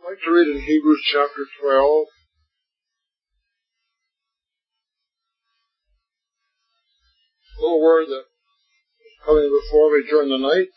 I'd like to read in Hebrews chapter 12. A little word that was coming before me during the night.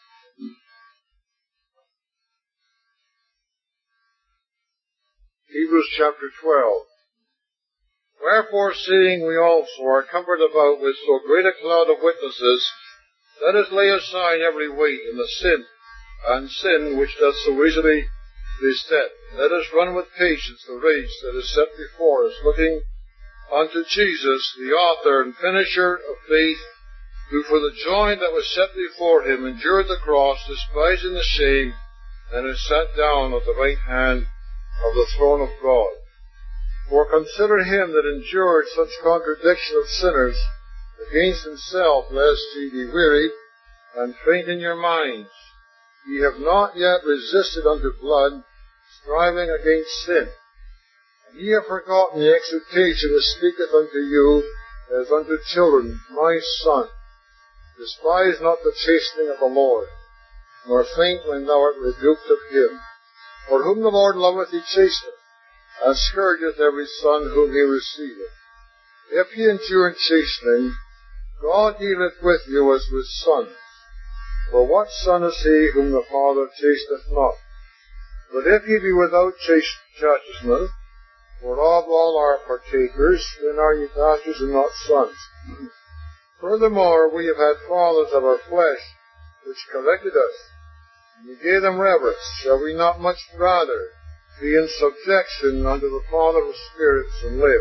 Hebrews chapter 12. Wherefore, seeing we also are compassed about with so great a cloud of witnesses, let us lay aside every weight and the sin which doth so easily beset. Let us run with patience the race that is set before us, looking unto Jesus, the author and finisher of faith, who for the joy that was set before him endured the cross, despising the shame, and is sat down at the right hand of the throne of God. For consider him that endured such contradiction of sinners against himself, lest ye be wearied and faint in your minds. Ye have not yet resisted unto blood, striving against sin. And ye have forgotten the exhortation that speaketh unto you as unto children, My son, despise not the chastening of the Lord, nor faint when thou art rebuked of him. For whom the Lord loveth he chasteneth, and scourgeth every son whom he receiveth. If ye endure in chastening, God dealeth with you as with sons. For what son is he whom the Father chasteneth not? But if ye be without chastisement, whereof all are partakers, then are ye bastards and not sons. Furthermore, we have had fathers of our flesh, which corrected us, and we gave them reverence. Shall we not much rather be in subjection unto the Father of spirits and live?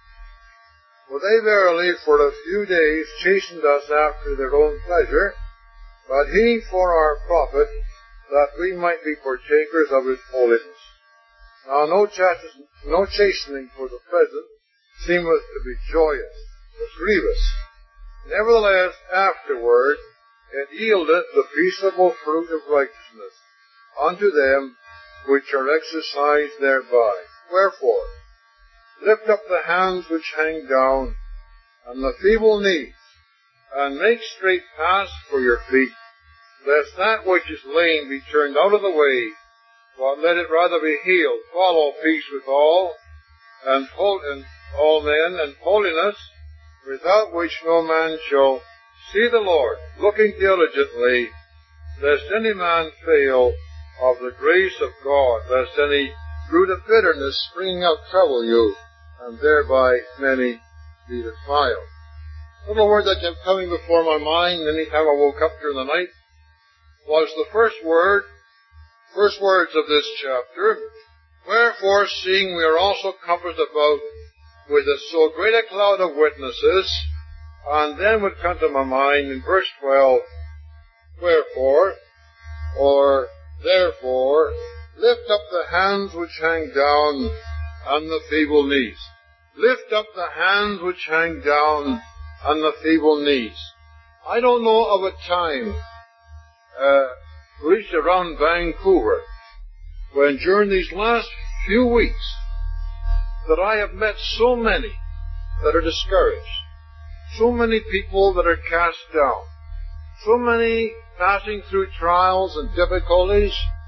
For they verily for a few days chastened us after their own pleasure, but he for our profit, that we might be partakers of his holiness. Now no chastening for the present seemeth to be joyous, but grievous. Nevertheless, afterward it yieldeth the peaceable fruit of righteousness unto them which are exercised thereby. Wherefore, lift up the hands which hang down, and the feeble knees, and make straight paths for your feet, lest that which is lame be turned out of the way, but let it rather be healed. Follow peace with all, and all men, and holiness, without which no man shall see the Lord, looking diligently, lest any man fail of the grace of God, lest any root of bitterness springing up trouble you, and thereby many be defiled. A little word that kept coming before my mind any time I woke up during the night was the first words of this chapter. Wherefore, seeing we are also compassed about with so great a cloud of witnesses, and then would come to my mind in verse 12, wherefore, or therefore, lift up the hands which hang down, and the feeble knees. Lift up the hands which hang down, and the feeble knees. I don't know of a time, at least around Vancouver, when during these last few weeks, that I have met so many that are discouraged, so many people that are cast down, so many passing through trials and difficulties,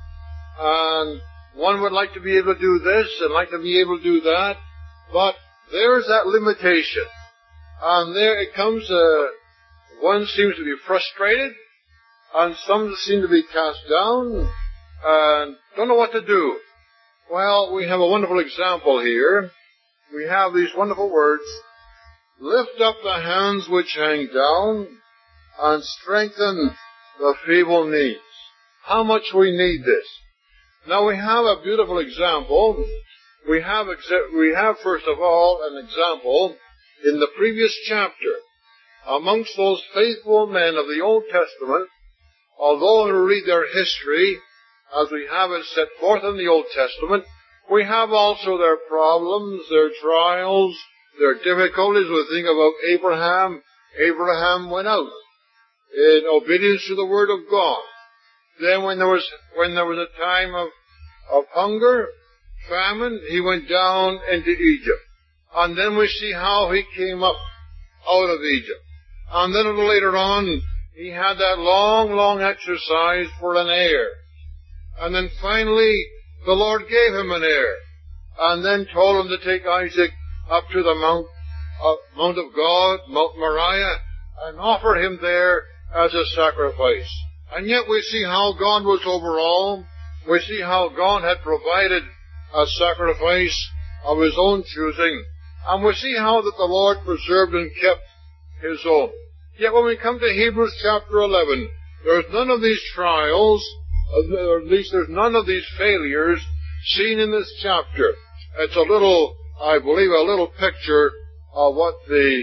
and one would like to be able to do this and like to be able to do that, but there's that limitation. And there it comes, one seems to be frustrated, and some seem to be cast down, and don't know what to do. Well, we have a wonderful example here. We have these wonderful words, lift up the hands which hang down, and strengthen the feeble knees. How much we need this. Now we have a beautiful example. We have first of all an example in the previous chapter. Amongst those faithful men of the Old Testament, although we read their history as we have it set forth in the Old Testament, we have also their problems, their trials, their difficulties. We think about Abraham. Abraham went out in obedience to the Word of God. Then when there was a time of hunger, famine, he went down into Egypt. And then we see how he came up out of Egypt. And then a little later on, he had that long exercise for an heir. And then finally, the Lord gave him an heir, and then told him to take Isaac up to the Mount of God, Mount Moriah, and offer him there as a sacrifice. And yet we see how God was over all. We see how God had provided a sacrifice of his own choosing. And we see how that the Lord preserved and kept his own. Yet when we come to Hebrews chapter 11, there's none of these trials, or at least there's none of these failures seen in this chapter. It's a little, I believe, a little picture of what the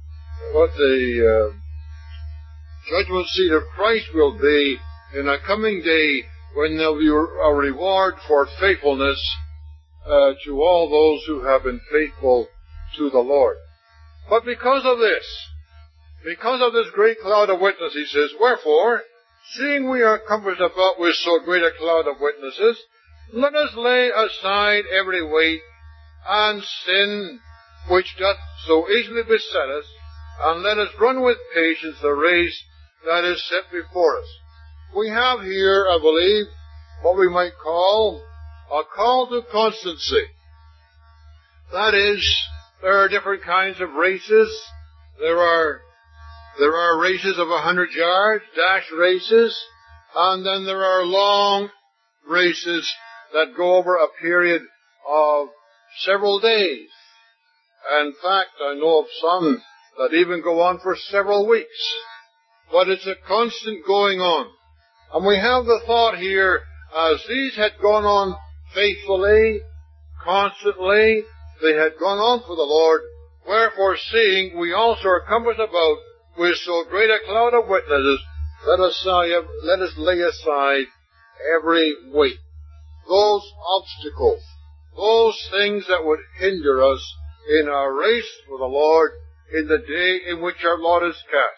judgment seat of Christ will be in a coming day when there'll be a reward for faithfulness to all those who have been faithful to the Lord. But because of this great cloud of witnesses, he says, wherefore, seeing we are compassed about with so great a cloud of witnesses, let us lay aside every weight and sin which doth so easily beset us, and let us run with patience the race that is set before us. We have here, I believe, what we might call a call to constancy. That is, there are different kinds of races. There are races of 100 yards, dash races, and then there are long races that go over a period of several days. In fact, I know of some that even go on for several weeks. But it's a constant going on. And we have the thought here, as these had gone on faithfully, constantly, they had gone on for the Lord, wherefore seeing we also are compassed about with so great a cloud of witnesses, let us lay aside every weight, those obstacles, those things that would hinder us in our race for the Lord in the day in which our Lord is cast.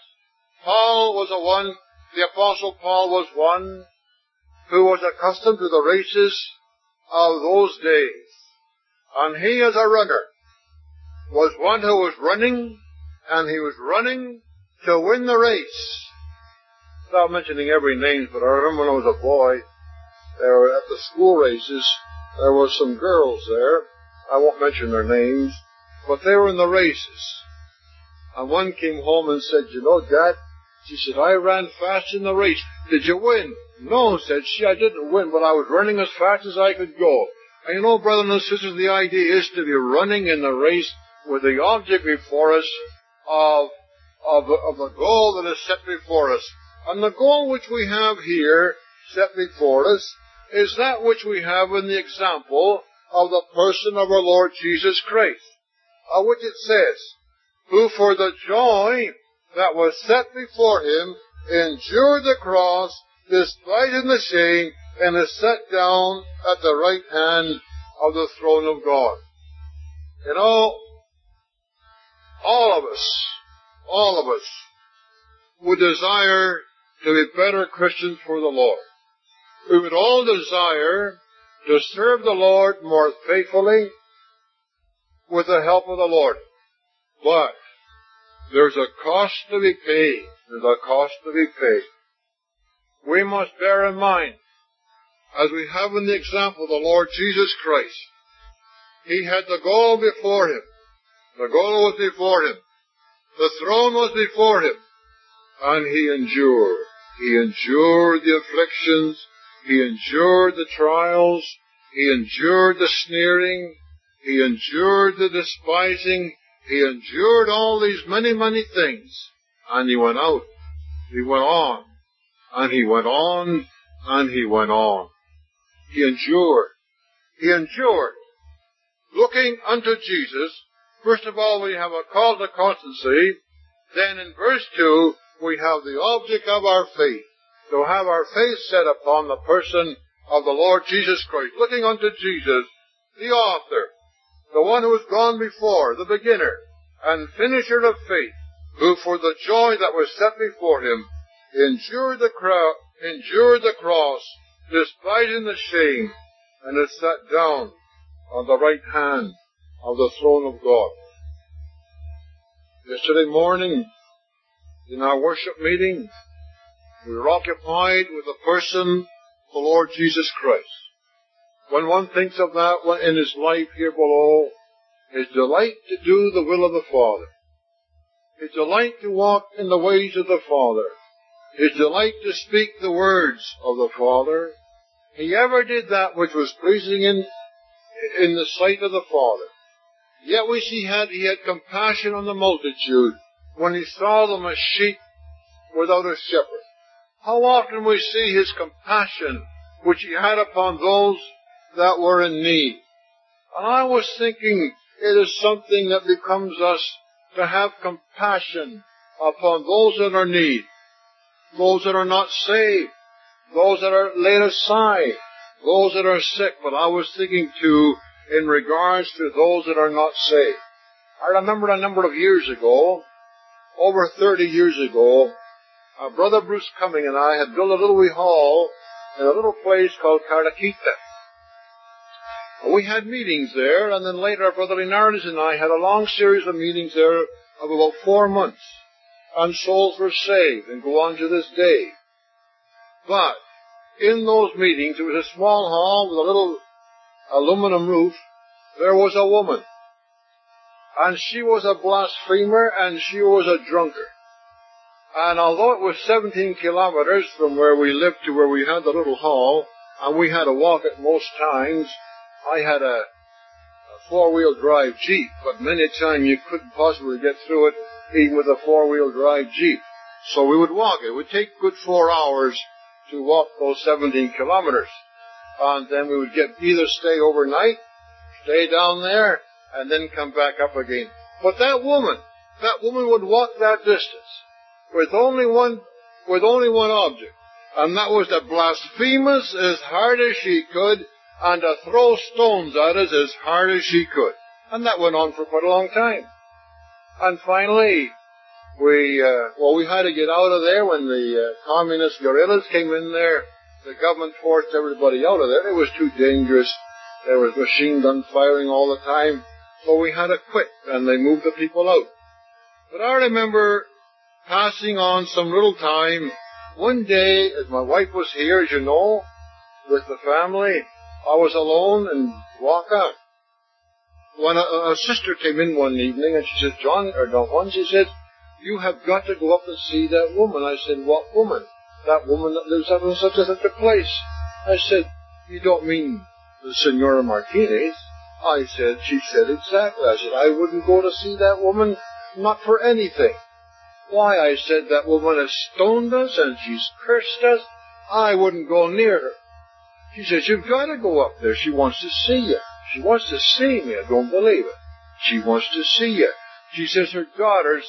The Apostle Paul was one who was accustomed to the races of those days. And he, as a runner, was one who was running, and he was running to win the race. Without mentioning every name, but I remember when I was a boy, there were at the school races, there were some girls there. I won't mention their names, but they were in the races. And one came home and said, you know, Dad, she said, I ran fast in the race. Did you win? No, said she, I didn't win, but I was running as fast as I could go. And you know, brothers and sisters, the idea is to be running in the race with the object before us of the goal that is set before us. And the goal which we have here set before us is that which we have in the example of the person of our Lord Jesus Christ, of which it says, who for the joy that was set before him endured the cross, despising the shame, and is set down at the right hand of the throne of God. You know, all of us would desire to be better Christians for the Lord. We would all desire to serve the Lord more faithfully with the help of the Lord. But there's a cost to be paid. There's a cost to be paid. We must bear in mind, as we have in the example of the Lord Jesus Christ, he had the goal before him. The goal was before him. The throne was before him. And he endured. He endured the afflictions. He endured the trials. He endured the sneering. He endured the despising. He endured all these many, many things. And he went out. He went on. And he went on. And he went on. He endured. He endured. Looking unto Jesus, first of all we have a call to constancy. Then in verse 2, we have the object of our faith. To have our faith set upon the person of the Lord Jesus Christ. Looking unto Jesus, the author, the one who has gone before, the beginner and finisher of faith, who for the joy that was set before him endured the cross, despising the shame, and is sat down on the right hand of the throne of God. Yesterday morning, in our worship meeting, we were occupied with the person of the Lord Jesus Christ. when one thinks of that in his life here below, his delight to do the will of the Father, his delight to walk in the ways of the Father, his delight to speak the words of the Father, he ever did that which was pleasing in the sight of the Father. Yet we see he had compassion on the multitude when he saw them as sheep without a shepherd. How often we see his compassion which he had upon those that were in need. And I was thinking it is something that becomes us to have compassion upon those that are in need, those that are not saved, those that are laid aside, those that are sick. But I was thinking too in regards to those that are not saved. I remember a number of years ago, over 30 years ago, Brother Bruce Cumming and I had built a little wee hall in a little place called Cartaquita. We had meetings there, and then later Brother Linares and I had a long series of meetings there of about 4 months. And souls were saved and go on to this day. But in those meetings, it was a small hall with a little aluminum roof. There was a woman. And she was a blasphemer and she was a drunkard. And although it was 17 kilometers from where we lived to where we had the little hall, and we had to walk it most times, I had a four-wheel drive Jeep, but many a time you couldn't possibly get through it even with a four-wheel drive Jeep. So we would walk it. It would take good 4 hours to walk those 17 kilometers. And then we would either stay overnight, stay down there, and then come back up again. But that woman would walk that distance with only one object, and that was to blaspheme us as hard as she could and to throw stones at us as hard as she could. And that went on for quite a long time. And finally, we had to get out of there when the communist guerrillas came in there. The government forced everybody out of there. It was too dangerous. There was machine gun firing all the time. So we had to quit, and they moved the people out. But I remember passing on some little time. One day, as my wife was here, as you know, with the family, I was alone and walked out. When a sister came in one evening, and she said, John, she said, you have got to go up and see that woman. I said, what woman? That woman that lives up in such and such a place. I said, you don't mean the Senora Martinez? She said, exactly. I said, I wouldn't go to see that woman, not for anything. Why, I said, that woman has stoned us and she's cursed us. I wouldn't go near her. She says, you've got to go up there. She wants to see you. She wants to see me. I don't believe it. She wants to see you. She says her daughters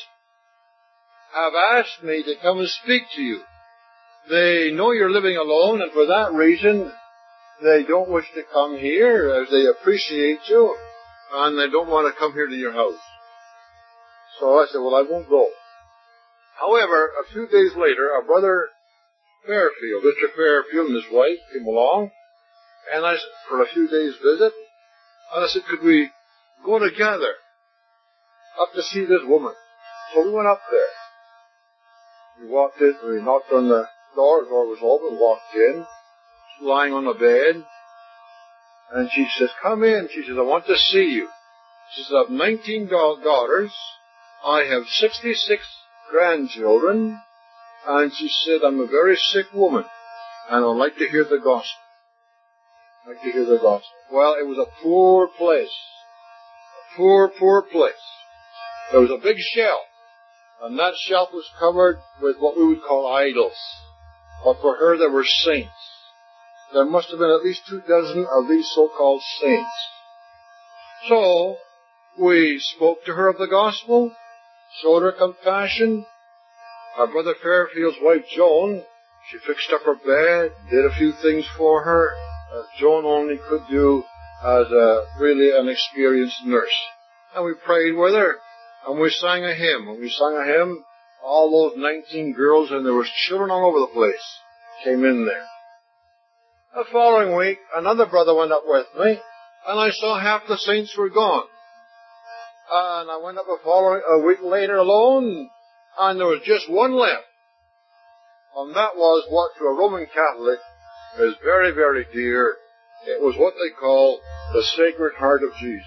have asked me to come and speak to you. They know you're living alone, and for that reason, they don't wish to come here as they appreciate you, and they don't want to come here to your house. So I said, well, I won't go. However, a few days later, our brother Fairfield, Mr. Fairfield and his wife came along, and I said, for a few days visit, and I said, could we go together up to see this woman? So we went up there. We walked in, we knocked on the door was open, walked in, lying on the bed, and she says, come in. She says, I want to see you. She says, I have 19 daughters, I have 66 grandchildren, and she said, I'm a very sick woman, and I'd like to hear the gospel. Well, it was a poor place. A poor place. There was a big shelf, and that shelf was covered with what we would call idols. But for her, there were saints. There must have been at least 24 of these so-called saints. So, we spoke to her of the gospel, showed her compassion. Our brother Fairfield's wife, Joan, she fixed up her bed, did a few things for her, as Joan only could do as really an experienced nurse. And we prayed with her, and we sang a hymn. When we sang a hymn, all those 19 girls, and there was children all over the place, came in there. The following week, another brother went up with me, and I saw half the saints were gone. And I went up a week later alone, and there was just one left. And that was what to a Roman Catholic is very, very dear, It was what they call the Sacred Heart of Jesus.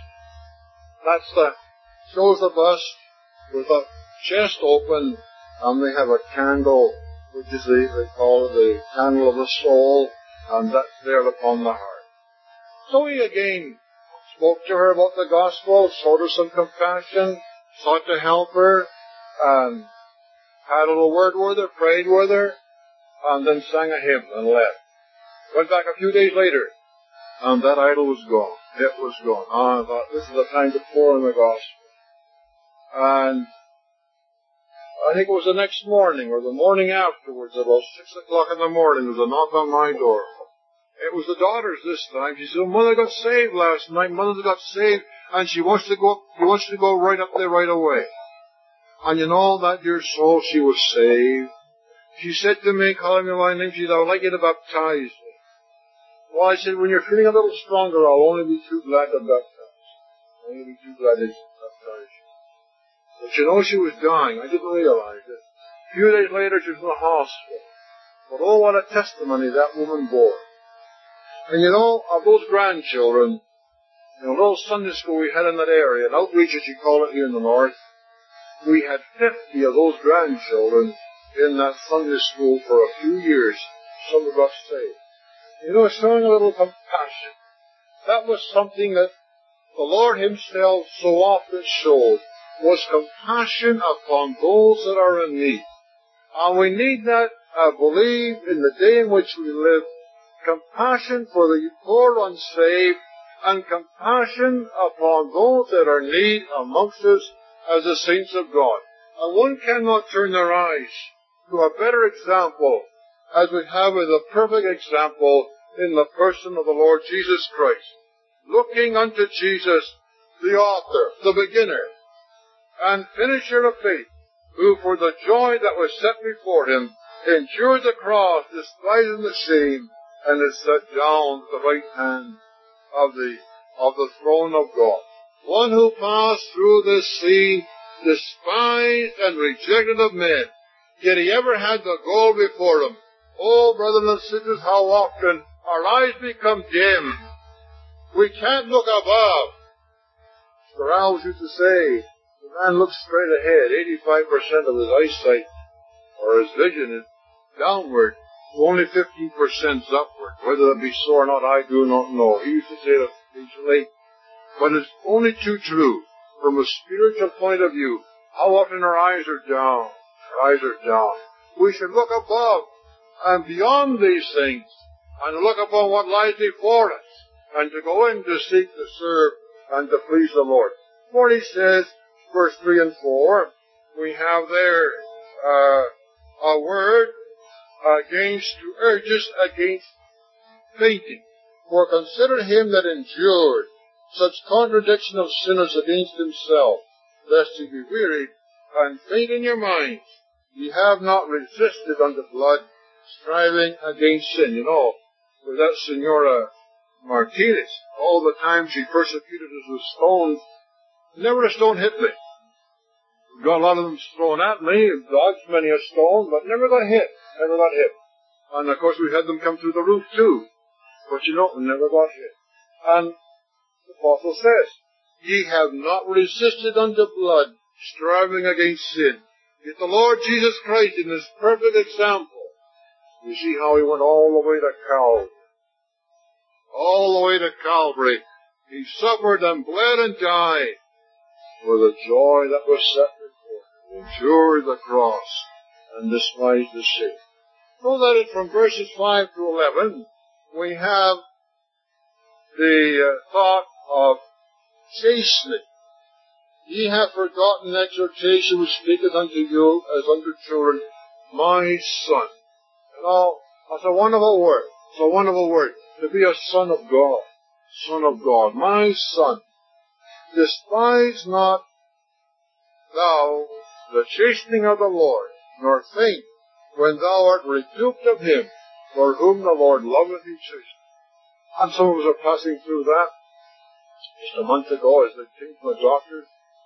Shows a bust with a chest open, and they have a candle, which is they call it the candle of the soul, and that's there upon the heart. So he again spoke to her about the gospel, showed her some compassion, sought to help her, and had a little word with her, prayed with her, and then sang a hymn and left. Went back a few days later, and that idol was gone. It was gone. I thought, this is the time to pour in the gospel. And I think it was the next morning, or the morning afterwards, about 6 o'clock in the morning, there was a knock on my door. It was the daughters this time. She said, Mother got saved last night. Mother got saved, and she wants to go right up there right away. And you know, that dear soul, she was saved. She said to me, calling me by name, she said, I would like you to baptize me. Well, I said, when you're feeling a little stronger, I'll only be too glad to baptize. I'll only be too glad to baptize you. But you know, she was dying. I didn't realize it. A few days later, she was in the hospital. But oh, what a testimony that woman bore. And you know, of those grandchildren, in a little Sunday school we had in that area, an outreach as you call it here in the north, we had 50 of those grandchildren in that Sunday school for a few years. Some got saved. You know, showing a little compassion. That was something that the Lord Himself so often showed, was compassion upon those that are in need. And we need that, I believe, in the day in which we live, compassion for the poor unsaved, and compassion upon those that are in need amongst us as the saints of God. And one cannot turn their eyes to a better example, as we have as a perfect example in the person of the Lord Jesus Christ. Looking unto Jesus, the author, the beginner, and finisher of faith, who for the joy that was set before Him endured the cross, despising the shame, and is set down at the right hand of the throne of God. One who passed through this sea, despised and rejected of men, yet He ever had the goal before Him. Oh, brothers and sisters, how often our eyes become dim. We can't look above. Mr. Rowles used to say, the man looks straight ahead. 85% of his eyesight, or his vision, is downward. Only 15% is upward. Whether that be so or not, I do not know. He used to say that occasionally. But it's only too true. From a spiritual point of view, how often our eyes are down. Our eyes are down. We should look above and beyond these things, and look upon what lies before us, and to go in to seek to serve and to please the Lord. For He says, verse 3 and 4, we have there a word to urge us against fainting. For consider Him that endured such contradiction of sinners against Himself, lest ye be wearied and faint in your minds. Ye have not resisted unto blood, striving against sin. You know, with that Senora Martinez, all the time she persecuted us with stones, never a stone hit me. Got a lot of them thrown at me, dodged many a stone, but never got hit. Never got hit. And of course we had them come through the roof too. But you know, never got hit. And the Apostle says, ye have not resisted unto blood, striving against sin. Yet the Lord Jesus Christ, in His perfect example, you see how He went all the way to Calvary. All the way to Calvary. He suffered and bled and died for the joy that was set before Him. He endured the cross and despised the shame. So that from verses 5 to 11, we have the thought of chastening. Ye have forgotten exhortation which speaketh unto you as unto children, my son. You know, that's a wonderful word. It's a wonderful word. To be a son of God. Son of God. My son. Despise not thou the chastening of the Lord, nor faint when thou art rebuked of Him, for whom the Lord loveth He chasteneth. And some of us are passing through that. Just a month ago, as they came to my doctor,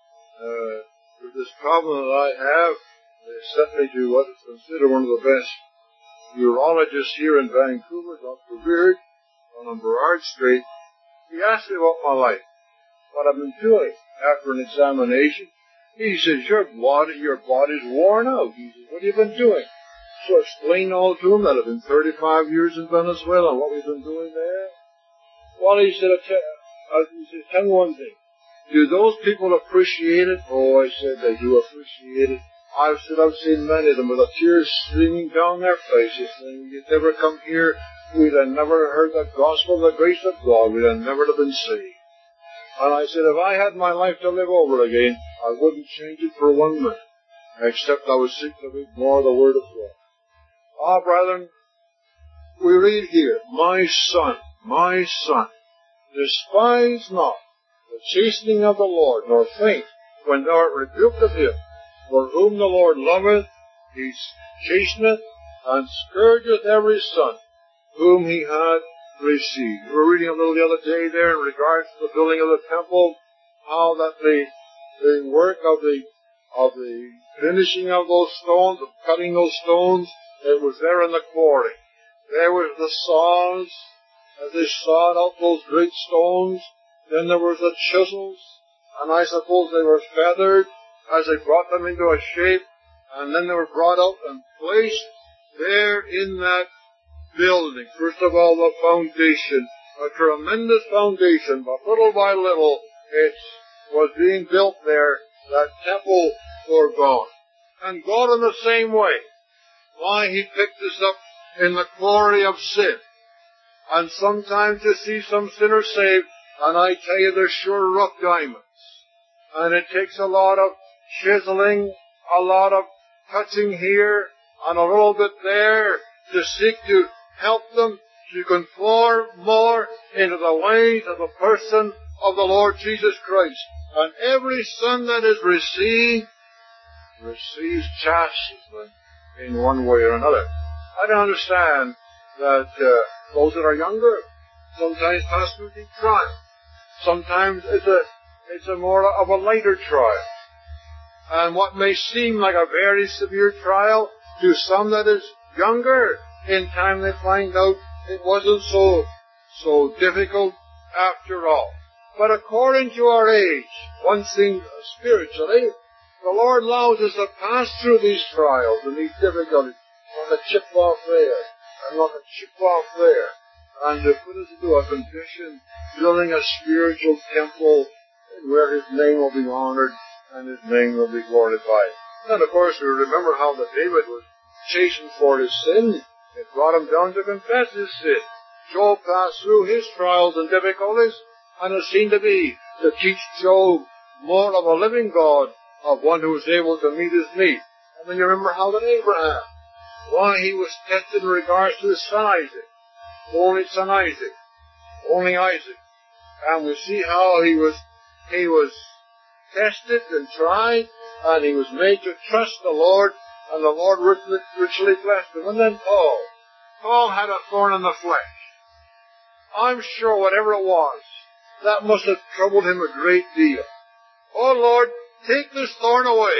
with this problem that I have, they sent me to what is considered one of the best urologists here in Vancouver, Dr. Beard, on Berard heart straight. He asked me about my life, what I've been doing. After an examination, he says, your body's worn out. He says, what have you been doing? So I explained all to him that I've been 35 years in Venezuela and what we've been doing there. Well, he said, tell me one thing. Do those people appreciate it? Oh, I said, they do appreciate it. I've seen many of them with the tears streaming down their faces, saying, you'd never come here, we'd have never heard the gospel, the grace of God, we'd have never have been saved. And I said, if I had my life to live over again, I wouldn't change it for 1 minute, except I would seek to read more of the Word of God. Ah, brethren, we read here, my son, despise not the chastening of the Lord, nor faint when thou art rebuked of him. For whom the Lord loveth, he chasteneth, and scourgeth every son whom he hath received. We were reading a little the other day there in regards to the building of the temple, how that the work of the finishing of those stones, of cutting those stones, it was there in the quarry. There was the saws, as they sawed out those great stones. Then there was the chisels, and I suppose they were feathered as they brought them into a shape, and then they were brought out and placed there in that building. First of all, the foundation, a tremendous foundation, but little by little it was being built there, that temple for God. And God in the same way. Why, He picked us up in the quarry of sin. And sometimes you see some sinners saved, and I tell you, they're sure rough diamonds. And it takes a lot of chiseling, a lot of touching here, and a little bit there, to seek to help them to conform more into the ways of the person of the Lord Jesus Christ. And every son that is received, receives chastisement in one way or another. I don't understand that those that are younger sometimes pass through deep trial. Sometimes it's a more of a lighter trial. And what may seem like a very severe trial to some that is younger, in time they find out it wasn't so difficult after all. But according to our age, one thing spiritually, the Lord allows us to pass through these trials and these difficulties, not a chip off there, and not a chip off there, and to put us into a condition, building a spiritual temple where His name will be honored and His name will be glorified. And of course, we remember how that David was chastened for his sin. It brought him down to confess his sin. Job passed through his trials and difficulties, and it seemed to be to teach Job more of a living God, of one who was able to meet his need. And then you remember how that Abraham, why he was tested in regards to his son Isaac. Only son Isaac. Only Isaac. And we see how he was tested and tried, and he was made to trust the Lord, and the Lord richly blessed him. And then Paul had a thorn in the flesh. I'm sure whatever it was, that must have troubled him a great deal. Oh Lord, take this thorn away.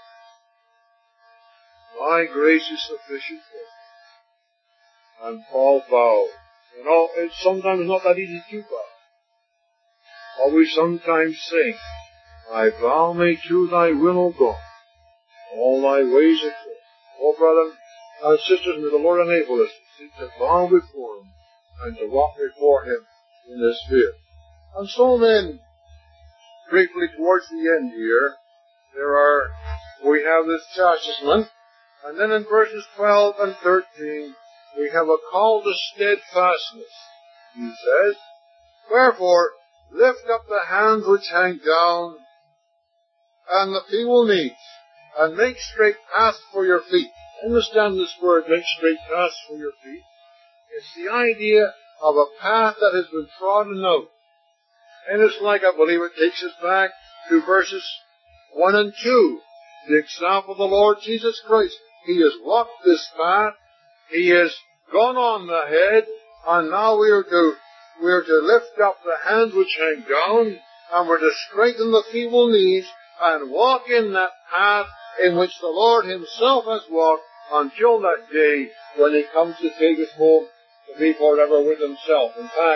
My grace is sufficient for you. And Paul vowed. You know, it's sometimes not that easy to vow. Or we sometimes sing, I vow me to thy will, O God, all thy ways are good. Oh, brother and sisters, may the Lord enable us to seek to bow before Him and to walk before Him in this fear. And so then, briefly towards the end here, we have this chastisement, and then in verses 12 and 13, we have a call to steadfastness. He says, wherefore, lift up the hands which hang down, and the feeble knees, and make straight paths for your feet. Understand this word, make straight paths for your feet. It's the idea of a path that has been trodden out. And it's like, I believe it takes us back to verses 1 and 2. The example of the Lord Jesus Christ. He has walked this path. He has gone on the head. And now we are to lift up the hands which hang down. And we're to straighten the feeble knees and walk in that path in which the Lord Himself has walked until that day when He comes to take us home to be forever with Himself. In fact,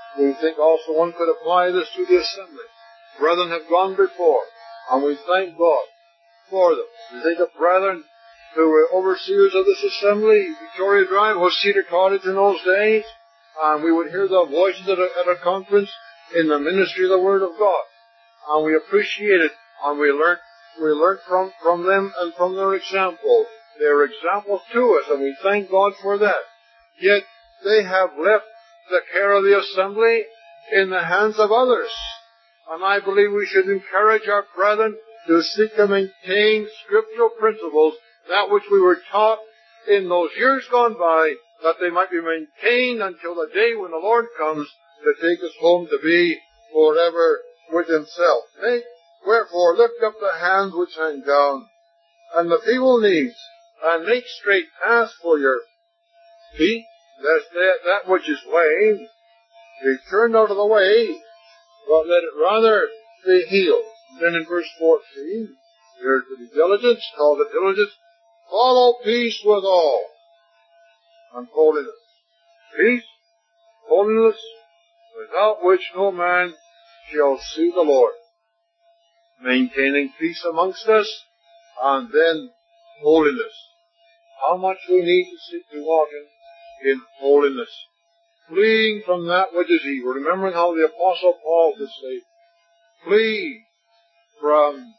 We think also one could apply this to the assembly. Brethren have gone before, and we thank God for them. We think of brethren who were overseers of this assembly. Victoria Drive was Cedar Cottage in those days, and we would hear their voices at a conference in the ministry of the Word of God. And we appreciate it, and we learned from them and from their example. They're examples to us, and we thank God for that. Yet they have left the care of the assembly in the hands of others. And I believe we should encourage our brethren to seek to maintain scriptural principles, that which we were taught in those years gone by, that they might be maintained until the day when the Lord comes to take us home to be forever with Himself. Wherefore lift up the hands which hang down, and the feeble knees, and make straight paths for your feet, lest that which is lame be turned out of the way, but let it rather be healed. Then in verse 14, here's to be diligence, call to diligence, follow peace with all, and holiness. Peace, holiness, without which no man shall see the Lord. Maintaining peace amongst us, and then holiness. How much we need to seek to walk in holiness. Fleeing from that which is evil. Remembering how the Apostle Paul would say, flee from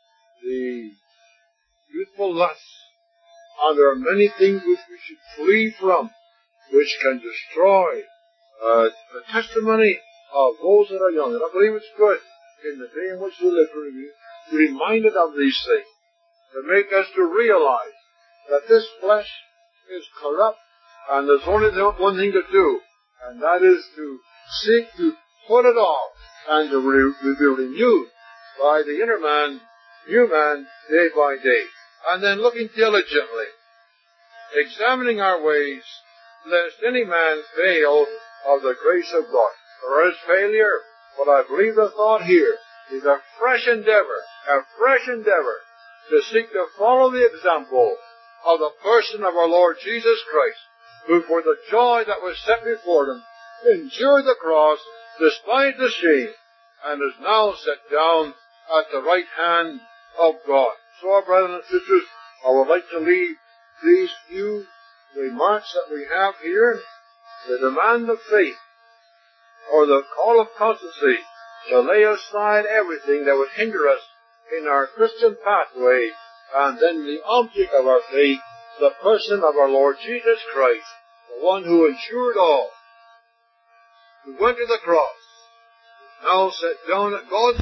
the youthful lusts. And there are many things which we should flee from, which can destroy the testimony of those that are young. And I believe it's good in the day in which we live to be reminded of these things, to make us to realize that this flesh is corrupt, and there's only one thing to do, and that is to seek to put it off, and to be renewed by the inner man, new man, day by day. And then looking diligently, examining our ways, lest any man fail of the grace of God. There is failure, but I believe the thought here is a fresh endeavor to seek to follow the example of the person of our Lord Jesus Christ, who for the joy that was set before Him endured the cross, despised the shame, and is now set down at the right hand of God. So, our brothers and sisters, I would like to leave these few remarks that we have here, the demand of faith, or the call of constancy, to lay aside everything that would hinder us in our Christian pathway, and then the object of our faith, the person of our Lord Jesus Christ, the one who endured all, who went to the cross, now set down at God's